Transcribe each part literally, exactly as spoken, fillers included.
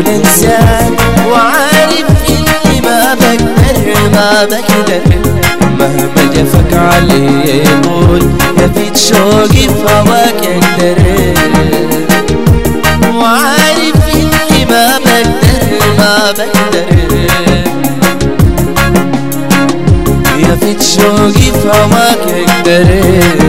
بقول انسان وعارف اني ما بقدر ما بقدر مهما جفك علي يقول يفيد شوقي فهواك اقدر وعارف اني ما بقدر ما بقدر يفيد شوقي فهواك اقدر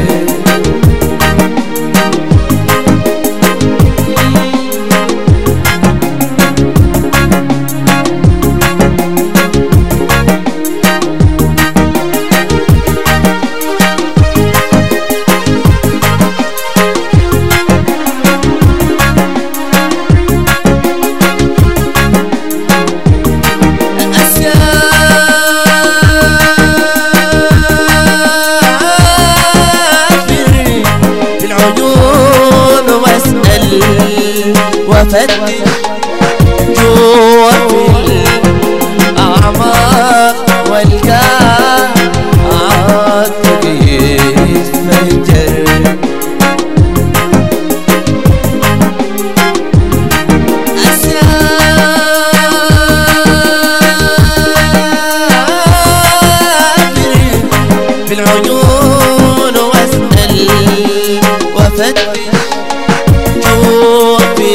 وفتش جوا في الأعماق والقاع عاد يتفجر أسافر في العيون وأسأل وفتش جوا في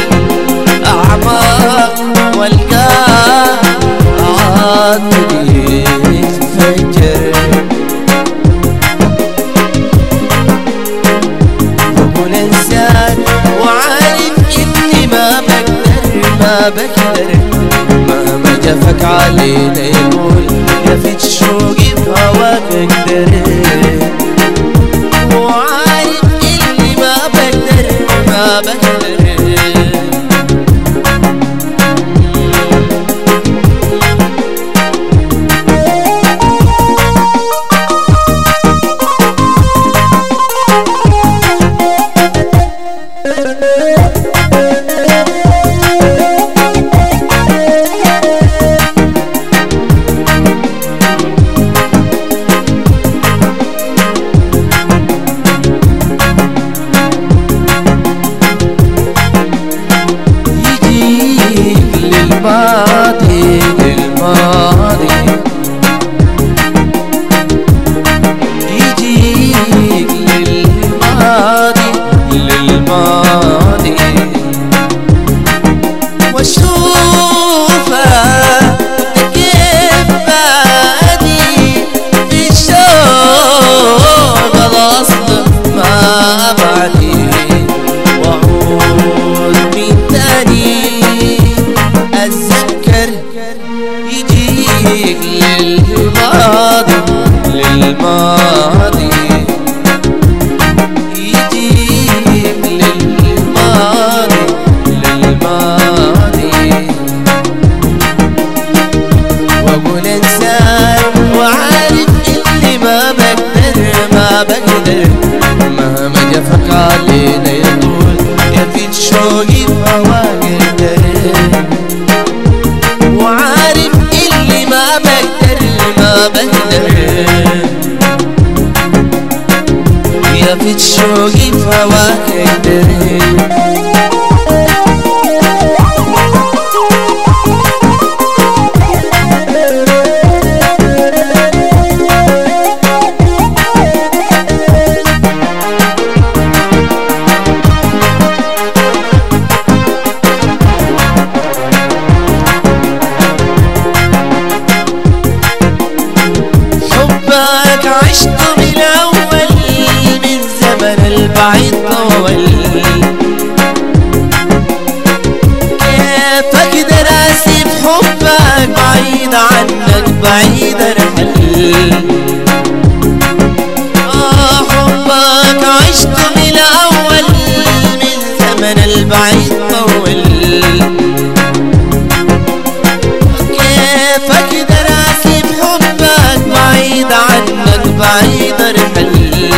الأعماق والقاع عاد يتفجر بقول انسان وعارف اني ما بقدر ما بقدر مهما جفك علينا يقول يفيد شوقي بهواك اقدر وعارف اني ما بقدر ما بقدر للماضي للماضي يجيك للماضي للماضي واشوفه كيف بادي في الشوق الاصل ما بعدي واعود من تاني أتذكر يجيك للماضي للماضي يجيك للماضي للماضي وأقول انسان وعارف إني ما بقدر ما بقدر مهما جفك علينا يطول يفيد شوقي بهواك اقدر وعارف اللي ما بقدر ما بقدر يفيد شوقي بهواك اقدر عشت من أول من زمن البعيد طول كيف أقدر أسيب حبك بعيد عنك بعيد أرحل آه حبك عشت من أول من زمن البعيد طول كيف أقدر أسيب حبك بعيد عنك بعيد ارحل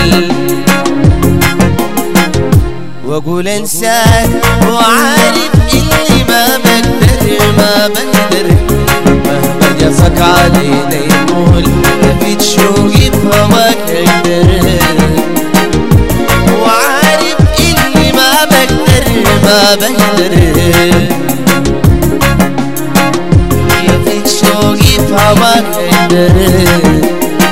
واقول انساك وعارف اني ما بقدر ما بقدر مهما جفك علينا يقول يفيد شوقي بهواك اقدر وعارف اني ما بقدر ما بقدر اقدر.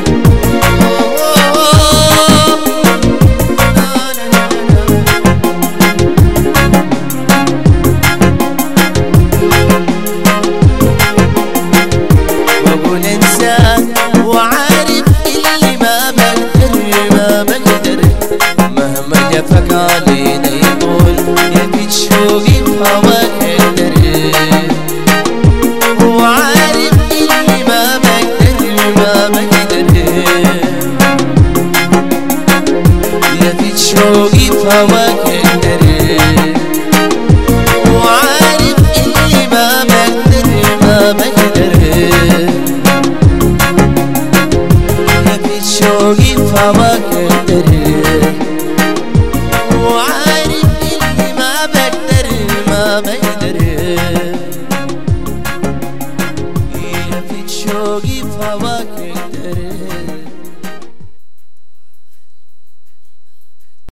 واقول انسان وعارف اللي ما بقدر ما بقدر، مهما جفك علينا يقول يبيد شوقي بهواك اقدر. وعارف اللي ما بقدر ما بقدر، يبيد شوقي بهواك اقدر. وعارف اللي ما بقدر ما بقدر، يبيد شوقي بهواك اقدر.